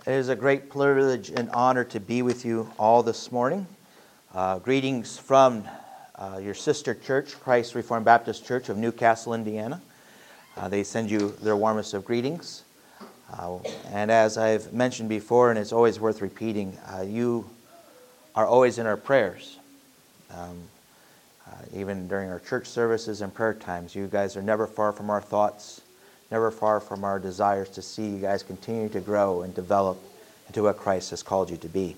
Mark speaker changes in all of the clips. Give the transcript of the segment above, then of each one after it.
Speaker 1: It is a great privilege and honor to be with you all this morning. Greetings from your sister church, Christ Reformed Baptist Church of Newcastle, Indiana. They send you their warmest of greetings. And as I've mentioned before, and it's always worth repeating, you are always in our prayers. Even during our church services and prayer times, you guys are never far from our thoughts, never far from our desires to see you guys continue to grow and develop into what Christ has called you to be.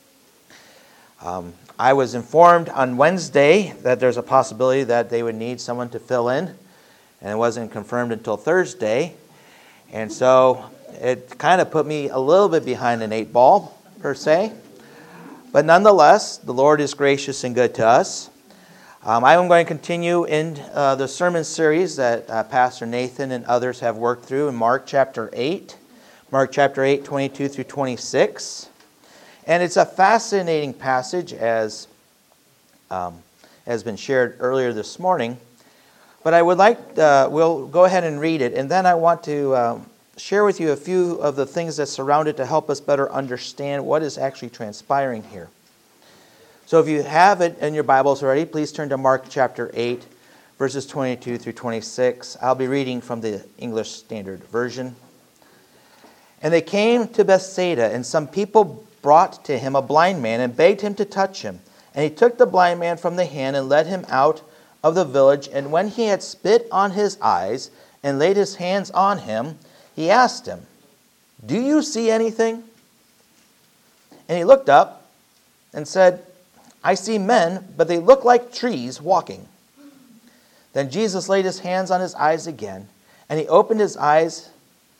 Speaker 1: I was informed on Wednesday that there's a possibility that they would need someone to fill in, and it wasn't confirmed until Thursday. And so it kind of put me a little bit behind an 8 ball, per se. But nonetheless, the Lord is gracious and good to us. I am going to continue in the sermon series that Pastor Nathan and others have worked through in Mark chapter 8. Mark chapter 8, 22 through 26. And it's a fascinating passage as has been shared earlier this morning. But I would like, we'll go ahead and read it. And then I want to share with you a few of the things that surround it to help us better understand what is actually transpiring here. So if you have it in your Bibles already, please turn to Mark chapter 8, verses 22 through 26. I'll be reading from the English Standard Version. And they came to Bethsaida, and some people brought to him a blind man and begged him to touch him. And he took the blind man from the hand and led him out of the village. And when he had spit on his eyes and laid his hands on him, he asked him, "Do you see anything?" And he looked up and said, "I see men, but they look like trees walking." Then Jesus laid his hands on his eyes again, and he opened his eyes.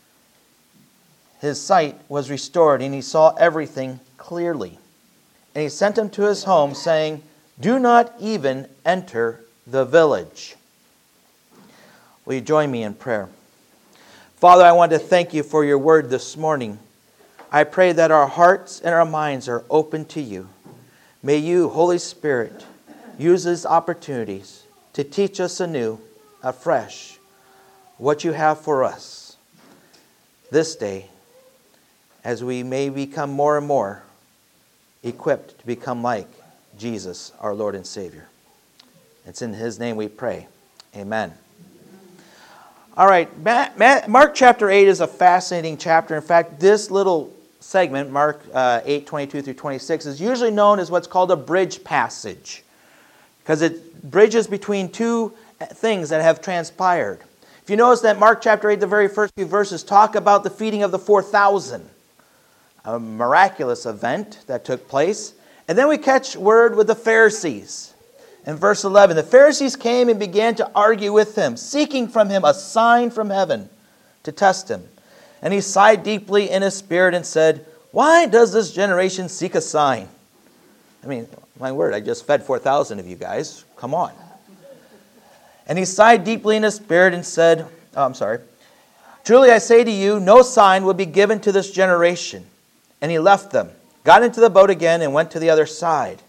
Speaker 1: His sight was restored, and he saw everything clearly. And he sent him to his home, saying, "Do not even enter the village." Will you join me in prayer? Father, I want to thank you for your word this morning. I pray that our hearts and our minds are open to you. May you, Holy Spirit, use these opportunities to teach us anew, afresh, what you have for us this day, as we may become more and more equipped to become like Jesus, our Lord and Savior. It's in his name we pray. Amen. All right, Mark chapter 8 is a fascinating chapter. In fact, this little segment, Mark 8, 22 through 26, is usually known as what's called a bridge passage, because it bridges between two things that have transpired. If you notice that Mark chapter 8, the very first few verses talk about the feeding of the 4,000, a miraculous event that took place. And then we catch word with the Pharisees. In verse 11, the Pharisees came and began to argue with him, seeking from him a sign from heaven to test him. And he sighed deeply in his spirit and said, "Why does this generation seek a sign?" I mean, my word, I just fed 4,000 of you guys. Come on. And he sighed deeply in his spirit and said, "Truly I say to you, no sign will be given to this generation." And he left them, got into the boat again, and went to the other side.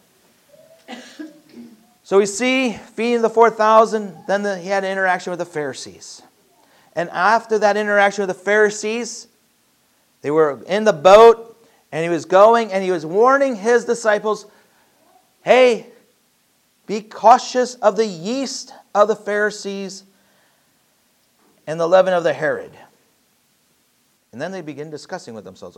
Speaker 1: So we see feeding the 4,000, then he had an interaction with the Pharisees. And after that interaction with the Pharisees, they were in the boat, and he was going, and he was warning his disciples, hey, be cautious of the yeast of the Pharisees and the leaven of the Herod. And then they begin discussing with themselves,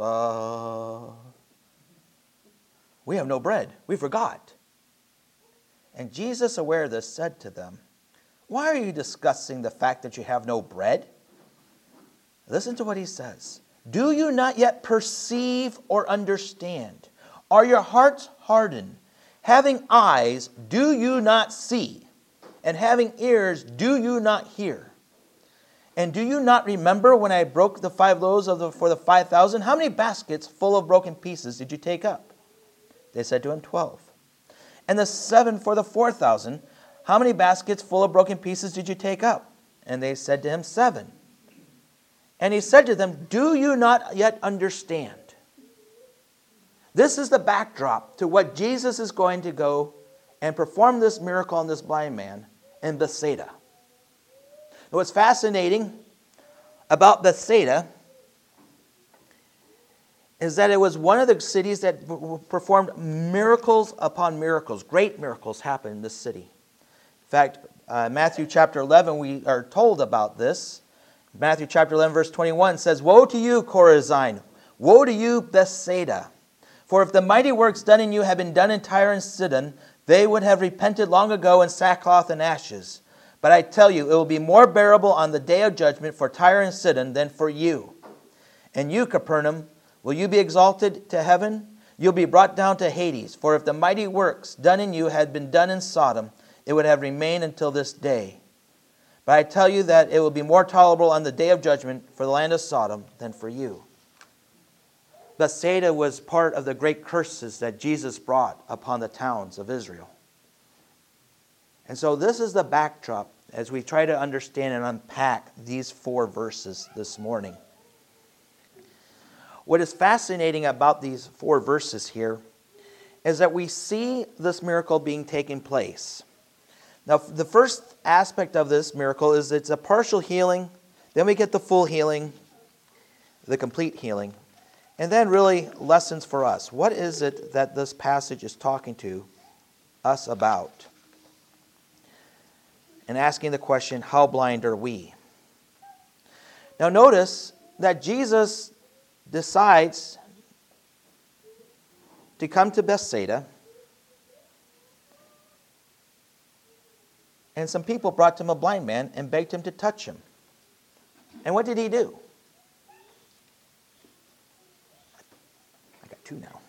Speaker 1: we have no bread. We forgot. And Jesus, aware of this, said to them, "Why are you discussing the fact that you have no bread?" Listen to what he says. "Do you not yet perceive or understand? Are your hearts hardened? Having eyes, do you not see? And having ears, do you not hear? And do you not remember when I broke the 5 loaves for the 5,000? How many baskets full of broken pieces did you take up?" They said to him, 12. "And the 7 for the 4,000, how many baskets full of broken pieces did you take up?" And they said to him, 7. And he said to them, "Do you not yet understand?" This is the backdrop to what Jesus is going to go and perform this miracle on this blind man in Bethsaida. What's fascinating about Bethsaida is that it was one of the cities that performed miracles upon miracles. Great miracles happened in this city. In fact, Matthew chapter 11, we are told about this. Matthew chapter 11, verse 21 says, "Woe to you, Chorazin! Woe to you, Bethsaida! For if the mighty works done in you had been done in Tyre and Sidon, they would have repented long ago in sackcloth and ashes. But I tell you, it will be more bearable on the day of judgment for Tyre and Sidon than for you. And you, Capernaum, will you be exalted to heaven? You'll be brought down to Hades. For if the mighty works done in you had been done in Sodom, it would have remained until this day. But I tell you that it will be more tolerable on the day of judgment for the land of Sodom than for you." Bethsaida was part of the great curses that Jesus brought upon the towns of Israel. And so this is the backdrop as we try to understand and unpack these 4 verses this morning. What is fascinating about these 4 verses here is that we see this miracle being taking place. Now, the first aspect of this miracle is it's a partial healing. Then we get the full healing, the complete healing. And then really lessons for us. What is it that this passage is talking to us about? And asking the question, how blind are we? Now notice that Jesus decides to come to Bethsaida. And some people brought to him a blind man and begged him to touch him. And what did he do? I got 2 now.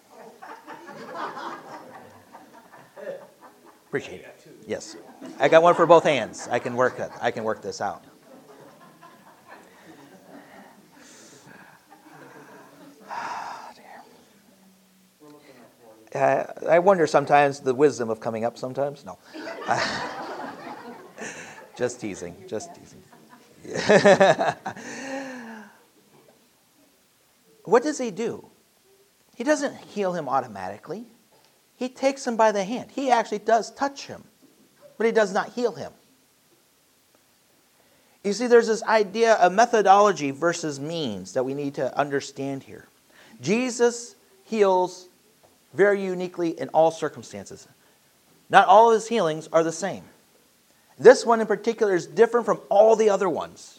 Speaker 1: Appreciate it. Yes. I got one for both hands. I can work this out. I wonder sometimes the wisdom of coming up sometimes. No. Just teasing. What does he do? He doesn't heal him automatically. He takes him by the hand. He actually does touch him, but he does not heal him. You see, there's this idea of methodology versus means that we need to understand here. Jesus heals very uniquely in all circumstances. Not all of his healings are the same. This one in particular is different from all the other ones.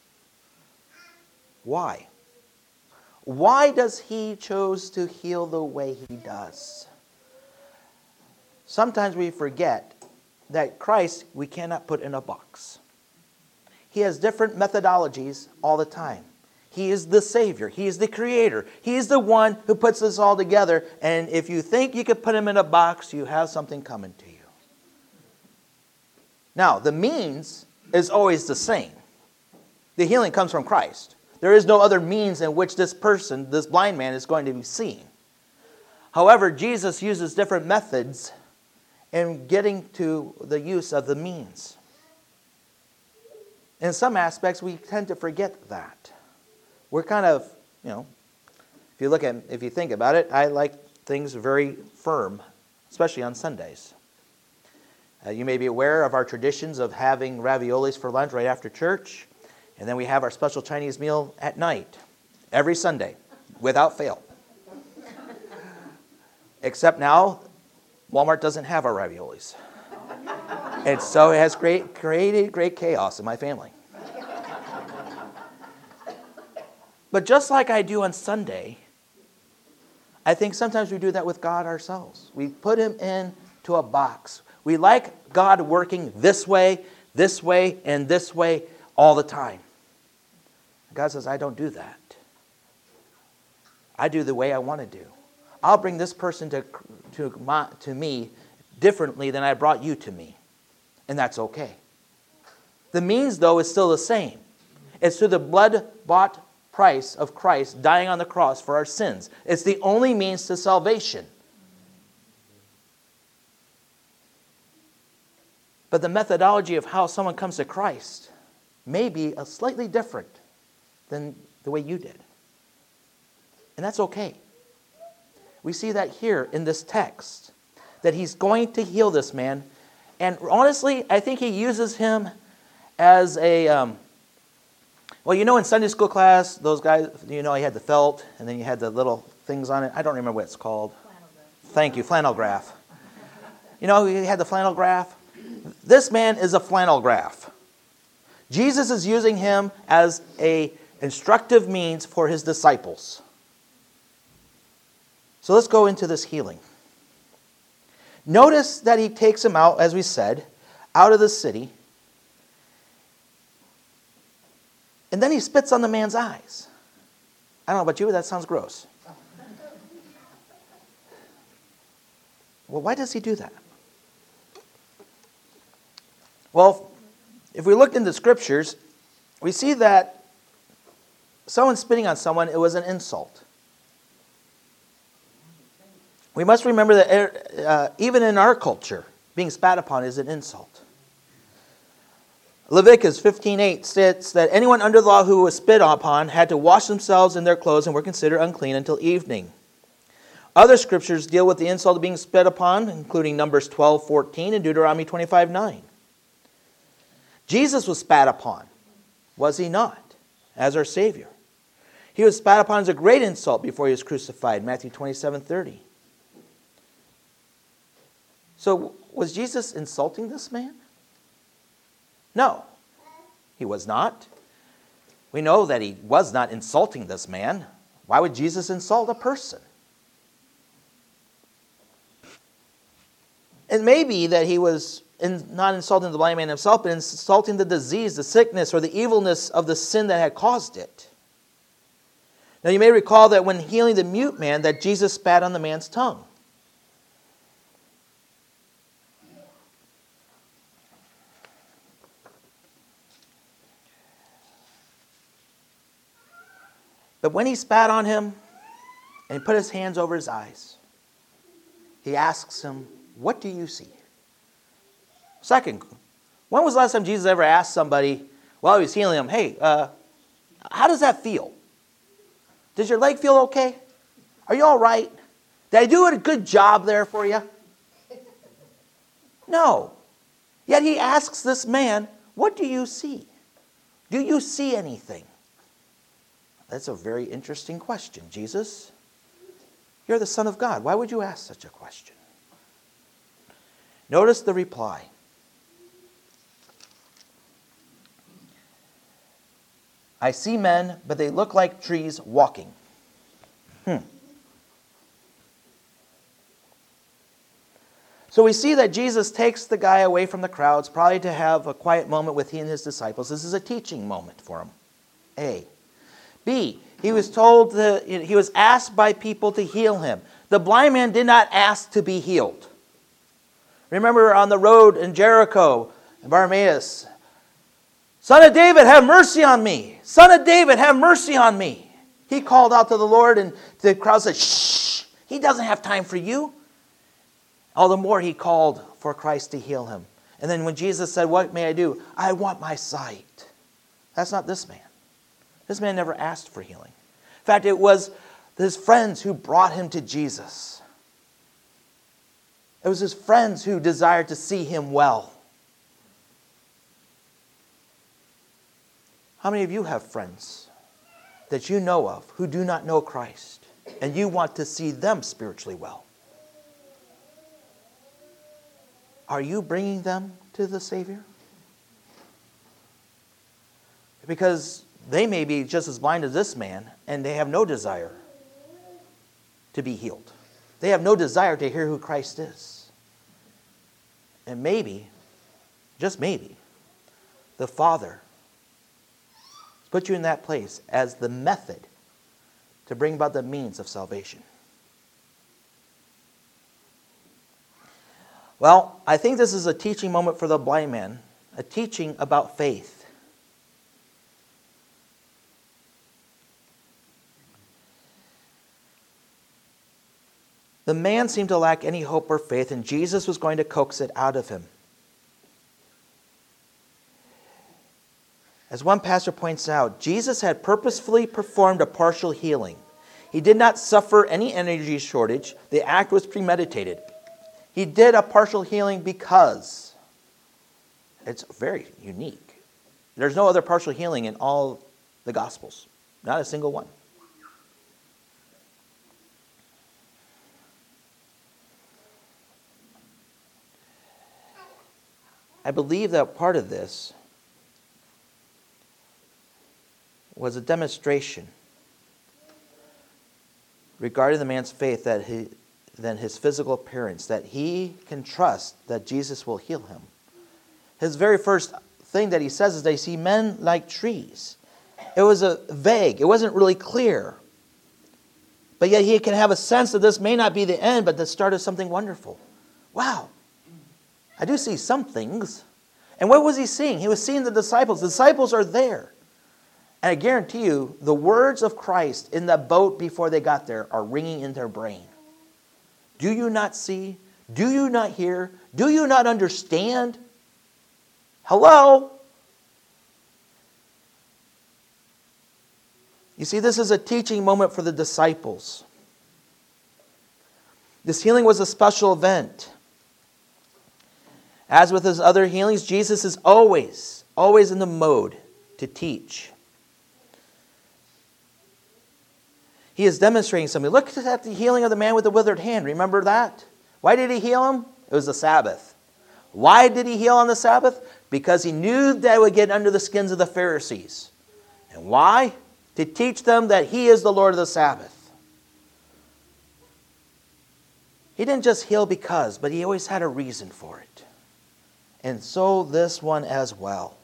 Speaker 1: Why? Why does he choose to heal the way he does? Sometimes we forget that Christ we cannot put in a box. He has different methodologies all the time. He is the Savior. He is the Creator. He is the one who puts this all together. And if you think you could put him in a box, you have something coming to you. Now, the means is always the same. The healing comes from Christ. There is no other means in which this person, this blind man, is going to be seen. However, Jesus uses different methods in getting to the use of the means. In some aspects, we tend to forget that. We're kind of, if you think about it, I like things very firm, especially on Sundays. You may be aware of our traditions of having raviolis for lunch right after church, and then we have our special Chinese meal at night, every Sunday, without fail. Except now, Walmart doesn't have our raviolis. And so it has created great chaos in my family. But just like I do on Sunday, I think sometimes we do that with God ourselves. We put him into a box. We like God working this way, and this way all the time. God says, I don't do that. I do the way I want to do. I'll bring this person to me differently than I brought you to me. And that's okay. The means, though, is still the same. It's through the blood-bought price of Christ dying on the cross for our sins. It's the only means to salvation. But the methodology of how someone comes to Christ may be slightly different than the way you did. And that's okay. We see that here in this text, that he's going to heal this man. And honestly, I think he uses him as a, in Sunday school class, those guys, he had the felt, and then you had the little things on it. I don't remember what it's called. Thank you, flannel graph. You know, he had the flannel graph. This man is a flannel graph. Jesus is using him as an instructive means for his disciples. So let's go into this healing. Notice that he takes him out, as we said, out of the city. And then he spits on the man's eyes. I don't know about you, but that sounds gross. Well, why does he do that? Well, if we look in the scriptures, we see that someone spitting on someone, it was an insult. We must remember that even in our culture, being spat upon is an insult. Leviticus 15:8 states that anyone under the law who was spit upon had to wash themselves in their clothes and were considered unclean until evening. Other scriptures deal with the insult of being spit upon, including Numbers 12:14 and Deuteronomy 25:9. Jesus was spat upon, was he not, as our Savior? He was spat upon as a great insult before he was crucified, Matthew 27:30. So, was Jesus insulting this man? No, he was not. We know that he was not insulting this man. Why would Jesus insult a person? It may be that he was not insulting the blind man himself, but insulting the disease, the sickness, or the evilness of the sin that had caused it. Now you may recall that when healing the mute man, that Jesus spat on the man's tongue. But when he spat on him and he put his hands over his eyes, he asks him, "What do you see?" Second, when was the last time Jesus ever asked somebody while he was healing them, "Hey, how does that feel? Does your leg feel okay? Are you all right? Did I do a good job there for you?" No. Yet he asks this man, "What do you see? Do you see anything?" That's a very interesting question, Jesus. You're the Son of God. Why would you ask such a question? Notice the reply. "I see men, but they look like trees walking." So we see that Jesus takes the guy away from the crowds, probably to have a quiet moment with he and his disciples. This is a teaching moment for him. A. B. He was he was asked by people to heal him. The blind man did not ask to be healed. Remember on the road in Jericho, Bartimaeus, "Son of David, have mercy on me. Son of David, have mercy on me." He called out to the Lord, and the crowd said, "Shh, he doesn't have time for you." All the more he called for Christ to heal him. And then when Jesus said, "What may I do?" "I want my sight." That's not this man. This man never asked for healing. In fact, it was his friends who brought him to Jesus. It was his friends who desired to see him well. How many of you have friends that you know of who do not know Christ, and you want to see them spiritually well? Are you bringing them to the Savior? Because they may be just as blind as this man, and they have no desire to be healed. They have no desire to hear who Christ is. And maybe, just maybe, the Father put you in that place as the method to bring about the means of salvation. Well, I think this is a teaching moment for the blind man, a teaching about faith. The man seemed to lack any hope or faith, and Jesus was going to coax it out of him. As one pastor points out, Jesus had purposefully performed a partial healing. He did not suffer any energy shortage. The act was premeditated. He did a partial healing because it's very unique. There's no other partial healing in all the Gospels. Not a single one. I believe that part of this was a demonstration regarding the man's faith than his physical appearance, that he can trust that Jesus will heal him. His very first thing that he says is they see men like trees. It was vague. It wasn't really clear. But yet he can have a sense that this may not be the end, but the start of something wonderful. Wow. I do see some things. And what was he seeing? He was seeing the disciples. The disciples are there. And I guarantee you, the words of Christ in the boat before they got there are ringing in their brain. Do you not see? Do you not hear? Do you not understand? Hello? You see, this is a teaching moment for the disciples. This healing was a special event. As with his other healings, Jesus is always in the mode to teach. He is demonstrating something. Look at the healing of the man with the withered hand. Remember that? Why did he heal him? It was the Sabbath. Why did he heal on the Sabbath? Because he knew that it would get under the skins of the Pharisees. And why? To teach them that he is the Lord of the Sabbath. He didn't just heal because, but he always had a reason for it. And so this one as well.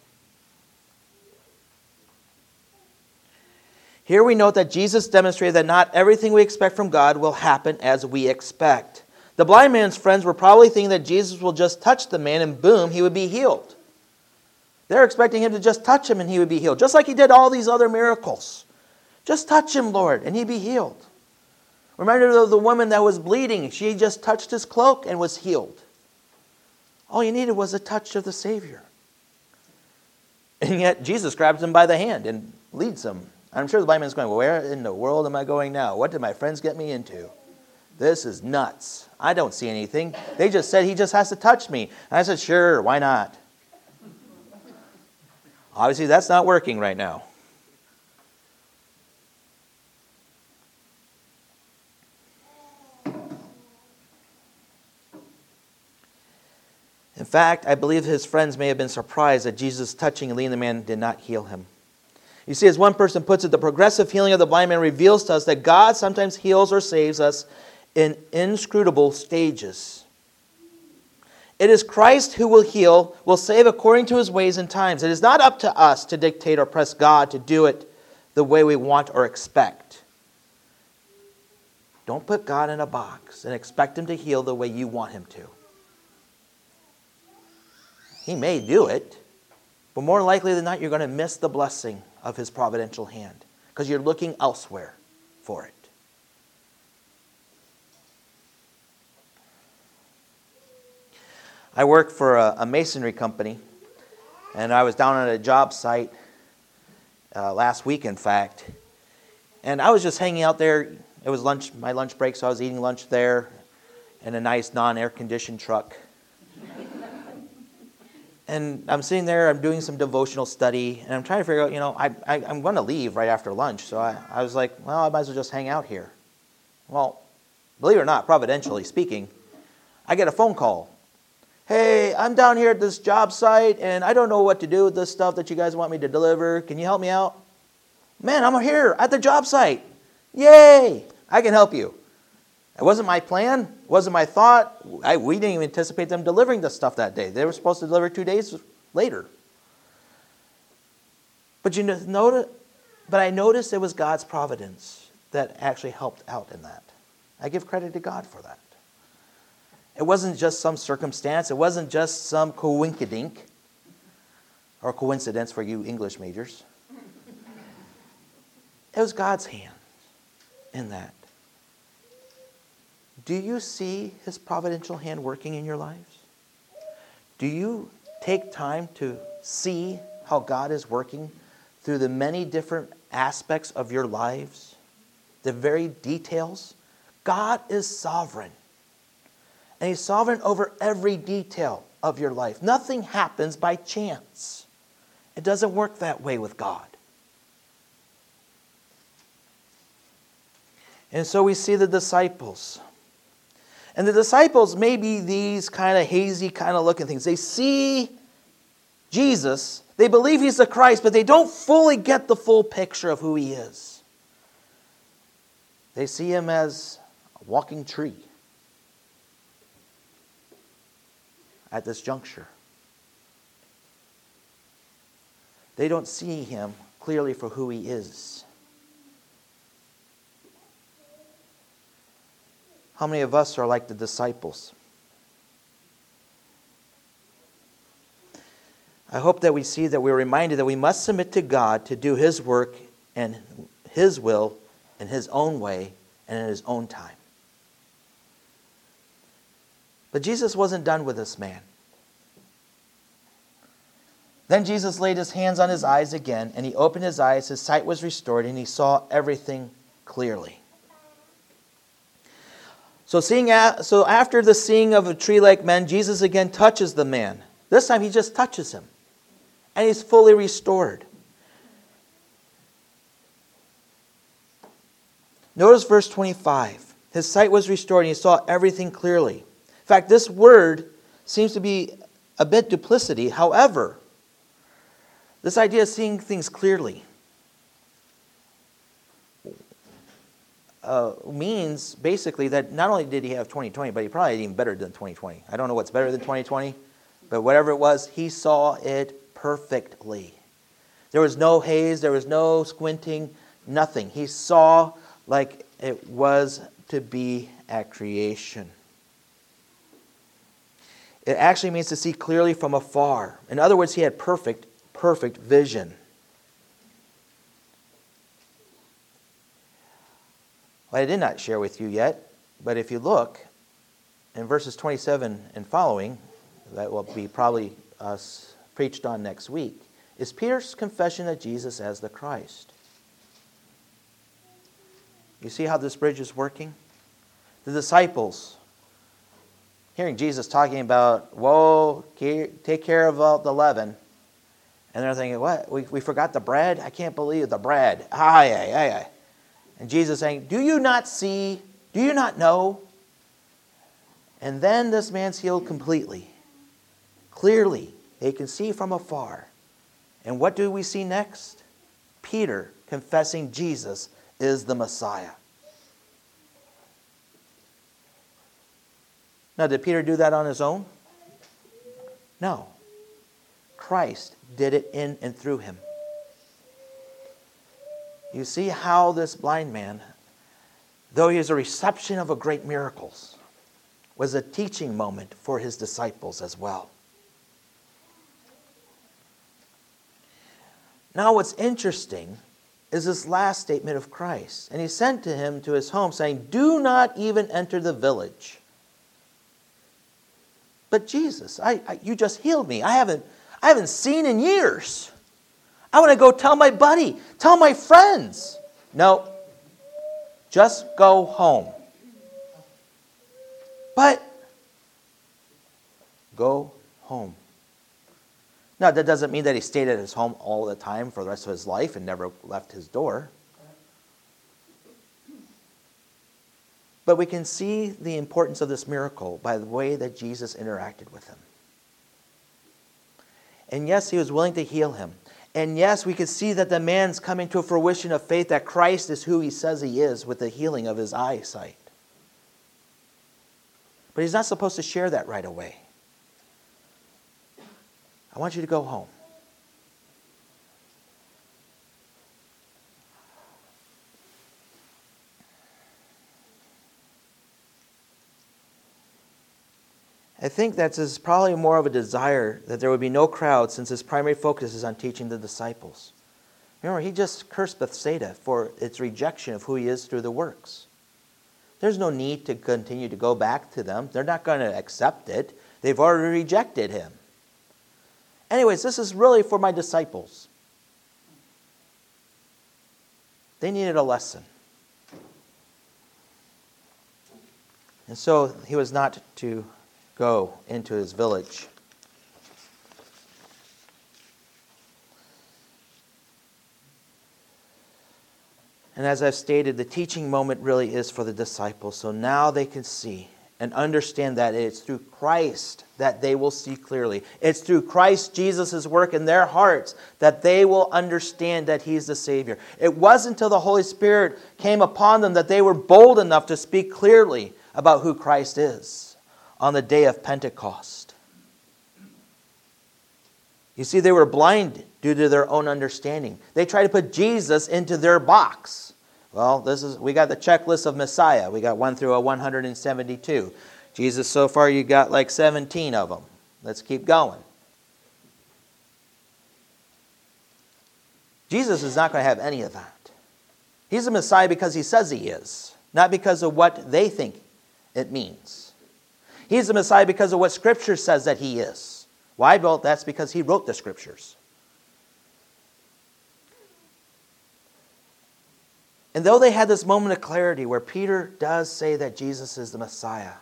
Speaker 1: Here we note that Jesus demonstrated that not everything we expect from God will happen as we expect. The blind man's friends were probably thinking that Jesus will just touch the man and boom, he would be healed. They're expecting him to just touch him and he would be healed. Just like he did all these other miracles. Just touch him, Lord, and he'd be healed. Remember the woman that was bleeding. She just touched his cloak and was healed. All you needed was a touch of the Savior. And yet Jesus grabs him by the hand and leads him. I'm sure the blind man's going, well, where in the world am I going now? What did my friends get me into? This is nuts. I don't see anything. They just said he just has to touch me. And I said, sure, why not? Obviously, that's not working right now. In fact, I believe his friends may have been surprised that Jesus touching and leading the man did not heal him. You see, as one person puts it, the progressive healing of the blind man reveals to us that God sometimes heals or saves us in inscrutable stages. It is Christ who will heal, will save according to his ways and times. It is not up to us to dictate or press God to do it the way we want or expect. Don't put God in a box and expect him to heal the way you want him to. He may do it, but more likely than not, you're going to miss the blessing of his providential hand because you're looking elsewhere for it. I work for a masonry company, and I was down at a job site last week, in fact, and I was just hanging out there. It was my lunch break, so I was eating lunch there in a nice non-air-conditioned truck. And I'm sitting there, I'm doing some devotional study, and I'm trying to figure out, I'm going to leave right after lunch. So I was like, well, I might as well just hang out here. Well, believe it or not, providentially speaking, I get a phone call. Hey, I'm down here at this job site, and I don't know what to do with this stuff that you guys want me to deliver. Can you help me out? Man, I'm here at the job site. Yay! I can help you. It wasn't my plan. It wasn't my thought. We didn't even anticipate them delivering the stuff that day. They were supposed to deliver 2 days later. But I noticed it was God's providence that actually helped out in that. I give credit to God for that. It wasn't just some circumstance. It wasn't just some coinkydink or coincidence for you English majors. It was God's hand in that. Do you see his providential hand working in your lives? Do you take time to see how God is working through the many different aspects of your lives? The very details? God is sovereign. And he's sovereign over every detail of your life. Nothing happens by chance. It doesn't work that way with God. And so we see the disciples. And the disciples may be these kind of hazy, kind of looking things. They see Jesus, they believe he's the Christ, but they don't fully get the full picture of who he is. They see him as a walking tree at this juncture. They don't see him clearly for who he is. How many of us are like the disciples? I hope that we see that we're reminded that we must submit to God to do his work and his will in his own way and in his own time. But Jesus wasn't done with this man. Then Jesus laid his hands on his eyes again, and he opened his eyes, his sight was restored, and he saw everything clearly. So after the seeing of a tree-like man, Jesus again touches the man. This time he just touches him. And he's fully restored. Notice verse 25. His sight was restored and he saw everything clearly. In fact, this word seems to be a bit duplicity. However, this idea of seeing things clearly means basically that not only did he have 20/20, but he probably had even better than 20/20. I don't know what's better than 20/20, but whatever it was, he saw it perfectly. There was no haze, there was no squinting, nothing. He saw like it was to be at creation. It actually means to see clearly from afar. In other words, he had perfect vision. Well, I did not share with you yet, but if you look in verses 27 and following, that will be probably preached on next week, is Peter's confession of Jesus as the Christ. You see how this bridge is working? The disciples, hearing Jesus talking about, whoa, take care of the leaven. And they're thinking, what? We forgot the bread? I can't believe the bread. Aye. And Jesus saying, do you not see? Do you not know? And then this man's healed completely. Clearly, they can see from afar. And what do we see next? Peter confessing Jesus is the Messiah. Now, did Peter do that on his own? No. Christ did it in and through him. You see how this blind man, though he is a reception of a great miracles, was a teaching moment for his disciples as well. Now what's interesting is this last statement of Christ. And he sent to him to his home saying, do not even enter the village. But Jesus, you just healed me. I haven't seen in years. I want to go tell my buddy, tell my friends. No, just go home. But go home. Now, that doesn't mean that he stayed at his home all the time for the rest of his life and never left his door. But we can see the importance of this miracle by the way that Jesus interacted with him. And yes, he was willing to heal him. And yes, we can see that the man's coming to a fruition of faith that Christ is who he says he is with the healing of his eyesight. But he's not supposed to share that right away. I want you to go home. I think that's probably more of a desire that there would be no crowd, since his primary focus is on teaching the disciples. Remember, he just cursed Bethsaida for its rejection of who he is through the works. There's no need to continue to go back to them. They're not going to accept it. They've already rejected him. Anyways, this is really for my disciples. They needed a lesson. And so he was not to go into his village. And as I've stated, the teaching moment really is for the disciples. So now they can see and understand that it's through Christ that they will see clearly. It's through Christ Jesus' work in their hearts that they will understand that He's the Savior. It wasn't until the Holy Spirit came upon them that they were bold enough to speak clearly about who Christ is on the day of Pentecost. You see, they were blind due to their own understanding. They tried to put Jesus into their box. Well, we got the checklist of Messiah. We got 1 through 172. Jesus, so far you got like 17 of them. Let's keep going. Jesus is not going to have any of that. He's a Messiah because He says He is, not because of what they think it means. He's the Messiah because of what Scripture says that He is. Why? Well, that's because He wrote the Scriptures. And though they had this moment of clarity where Peter does say that Jesus is the Messiah,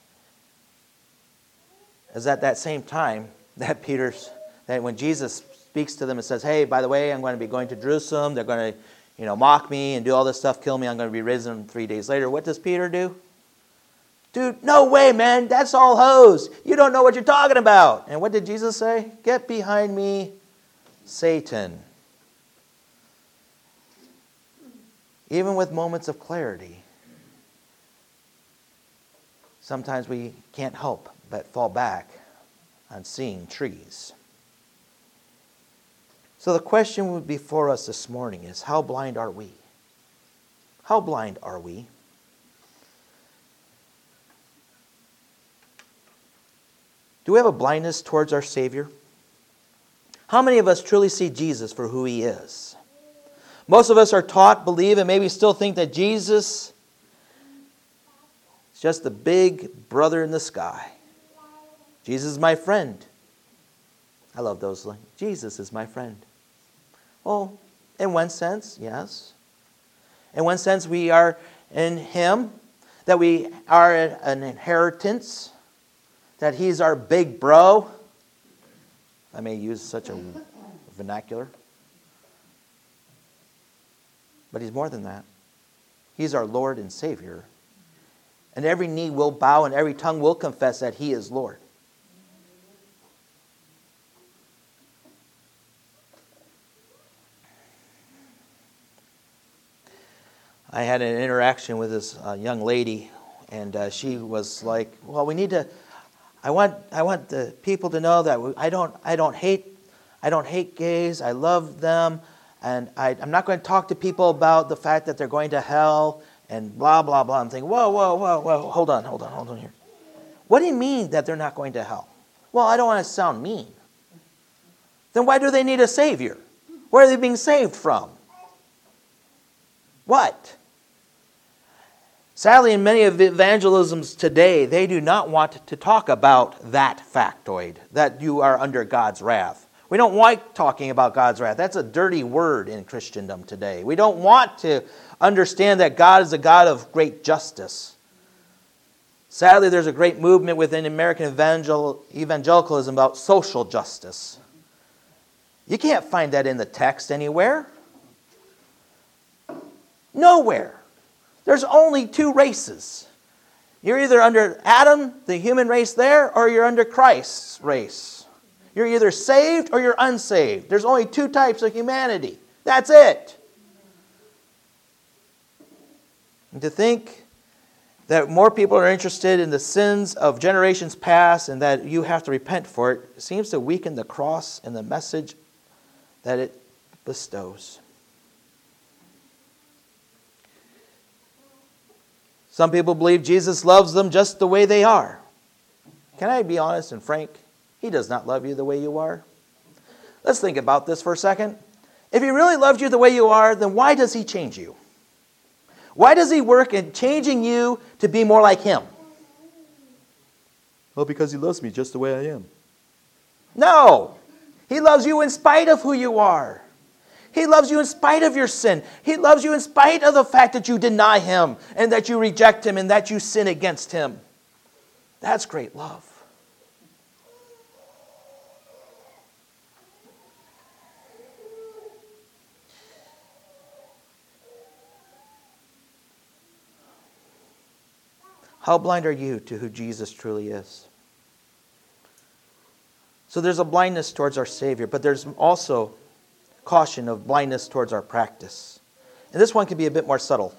Speaker 1: is at that same time that when Jesus speaks to them and says, hey, by the way, I'm going to be going to Jerusalem. They're going to, mock me and do all this stuff, kill me. I'm going to be risen 3 days later. What does Peter do? Dude, no way, man. That's all hose. You don't know what you're talking about. And what did Jesus say? Get behind me, Satan. Even with moments of clarity, sometimes we can't help but fall back on seeing trees. So the question before us this morning is, how blind are we? How blind are we? Do we have a blindness towards our Savior? How many of us truly see Jesus for who He is? Most of us are taught, believe, and maybe still think that Jesus is just the big brother in the sky. Jesus is my friend. I love those lines. Jesus is my friend. Well, in one sense, yes. In one sense, we are in Him, that we are an inheritance, that He's our big bro. If I may use such a vernacular. But He's more than that. He's our Lord and Savior. And every knee will bow and every tongue will confess that He is Lord. I had an interaction with this young lady, and she was like, "Well, we need to. I want the people to know that I don't hate gays. I love them." And I'm not going to talk to people about the fact that they're going to hell and blah, blah, blah. I'm thinking, whoa, hold on here. What do you mean that they're not going to hell? Well, I don't want to sound mean. Then why do they need a Savior? Where are they being saved from? What? Sadly, in many of the evangelisms today, they do not want to talk about that factoid, that you are under God's wrath. We don't like talking about God's wrath. That's a dirty word in Christendom today. We don't want to understand that God is a God of great justice. Sadly, there's a great movement within American evangelicalism about social justice. You can't find that in the text anywhere. Nowhere. There's only two races. You're either under Adam, the human race there, or you're under Christ's race. You're either saved or you're unsaved. There's only two types of humanity. That's it. And to think that more people are interested in the sins of generations past and that you have to repent for it seems to weaken the cross and the message that it bestows. Some people believe Jesus loves them just the way they are. Can I be honest and frank? He does not love you the way you are. Let's think about this for a second. If He really loved you the way you are, then why does He change you? Why does He work in changing you to be more like Him? Well, because He loves me just the way I am. No! He loves you in spite of who you are. He loves you in spite of your sin. He loves you in spite of the fact that you deny Him and that you reject Him and that you sin against Him. That's great love. How blind are you to who Jesus truly is? So there's a blindness towards our Savior, but there's also caution of blindness towards our practice. And this one can be a bit more subtle.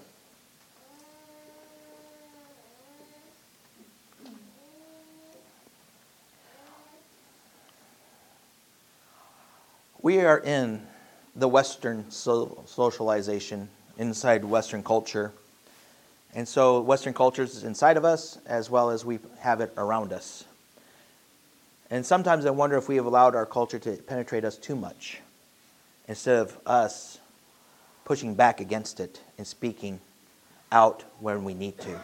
Speaker 1: We are in the Western socialization inside Western culture. And so Western culture is inside of us as well as we have it around us. And sometimes I wonder if we have allowed our culture to penetrate us too much instead of us pushing back against it and speaking out when we need to.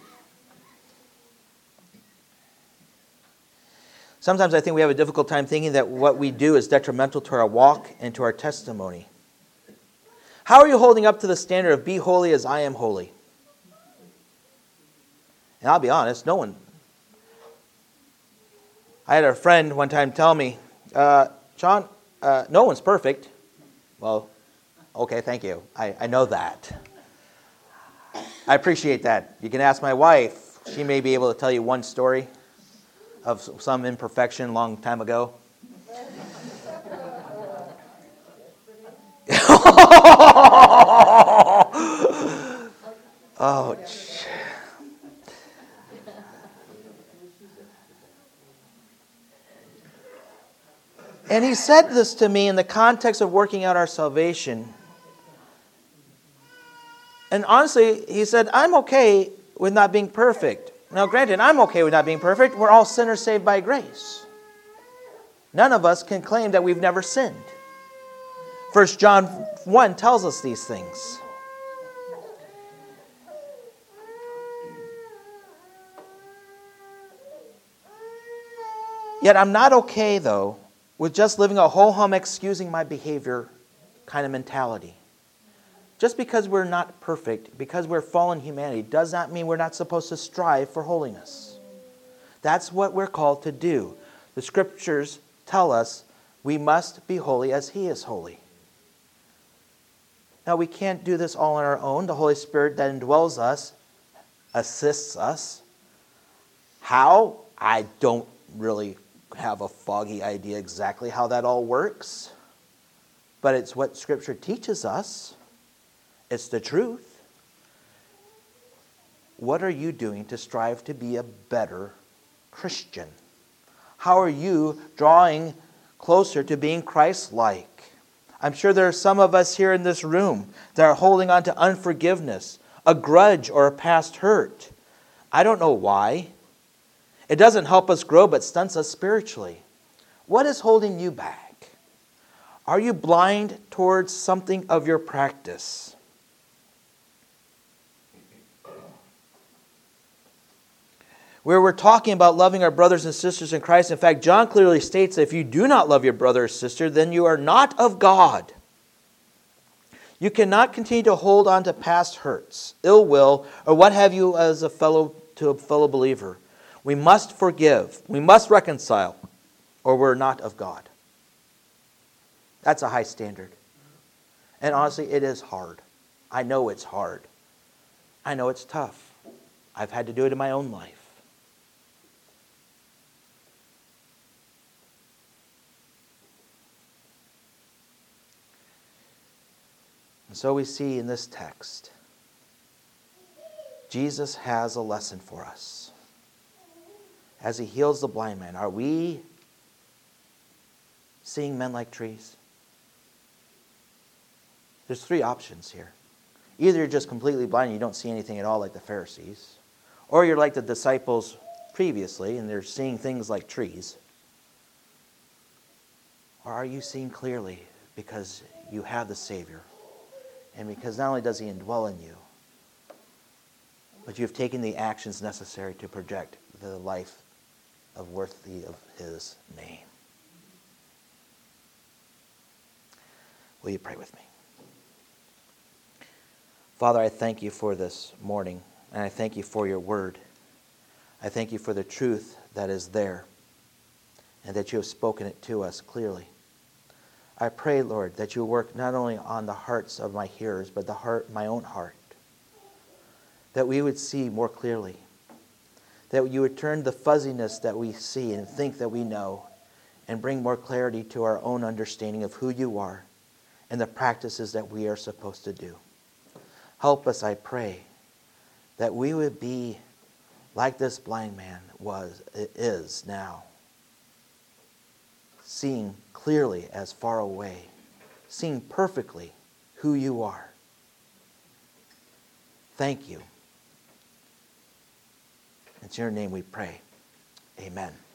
Speaker 1: Sometimes I think we have a difficult time thinking that what we do is detrimental to our walk and to our testimony. How are you holding up to the standard of be holy as I am holy? And I'll be honest, no one. I had a friend one time tell me, John, no one's perfect. Well, okay, thank you. I know that. I appreciate that. You can ask my wife. She may be able to tell you one story of some imperfection long time ago. Oh, and he said this to me in the context of working out our salvation. And honestly, he said, I'm okay with not being perfect. Now, granted, I'm okay with not being perfect. We're all sinners saved by grace. None of us can claim that we've never sinned. 1 John 1 tells us these things. Yet I'm not okay, though, with just living a ho-hum excusing my behavior kind of mentality. Just because we're not perfect, because we're fallen humanity, does not mean we're not supposed to strive for holiness. That's what we're called to do. The Scriptures tell us we must be holy as He is holy. Now, we can't do this all on our own. The Holy Spirit that indwells us assists us. How? I don't really have a foggy idea exactly how that all works. But it's what Scripture teaches us. It's the truth. What are you doing to strive to be a better Christian? How are you drawing closer to being Christ-like? I'm sure there are some of us here in this room that are holding on to unforgiveness, a grudge, or a past hurt. I don't know why. It doesn't help us grow, but stunts us spiritually. What is holding you back? Are you blind towards something of your practice? Where we're talking about loving our brothers and sisters in Christ. In fact, John clearly states that if you do not love your brother or sister, then you are not of God. You cannot continue to hold on to past hurts, ill will, or what have you as a fellow believer. We must forgive. We must reconcile, or we're not of God. That's a high standard. And honestly, it is hard. I know it's hard. I know it's tough. I've had to do it in my own life. And so we see in this text, Jesus has a lesson for us. As He heals the blind man, are we seeing men like trees? There's three options here. Either you're just completely blind and you don't see anything at all like the Pharisees, or you're like the disciples previously and they're seeing things like trees. Or are you seeing clearly because you have the Savior? And because not only does He indwell in you, but you've taken the actions necessary to project the life worthy of His name. Will you pray with me? Father, I thank you for this morning, and I thank you for your word. I thank you for the truth that is there, and that you have spoken it to us clearly. I pray, Lord, that you work not only on the hearts of my hearers, but my own heart, that we would see more clearly that you would turn the fuzziness that we see and think that we know and bring more clarity to our own understanding of who you are and the practices that we are supposed to do. Help us, I pray, that we would be like this blind man is now, seeing clearly as far away, seeing perfectly who you are. Thank you. It's in your name we pray. Amen.